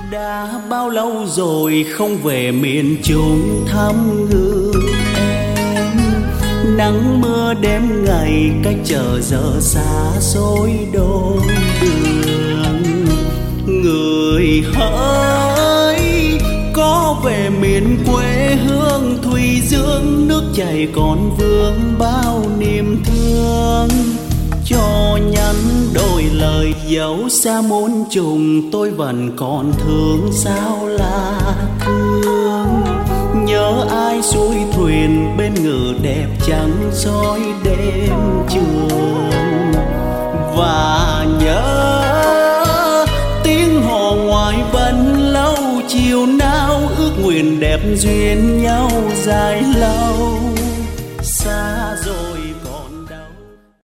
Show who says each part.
Speaker 1: Đã bao lâu rồi không về miền Trung thăm người em. Nắng mưa đêm ngày cách chờ giờ xa xôi đôi đường. Người hỡi có về miền quê hương Thùy Dương, nước chảy còn vương bao niềm thương. Cho nhắn đôi lời dẫu xa muôn trùng, tôi vẫn còn thương sao là thương. Nhớ ai xuôi thuyền bên ngự đẹp trắng soi đêm trường. Và nhớ tiếng hò ngoài vẫn lâu chiều nào, ước nguyện đẹp duyên nhau dài lâu.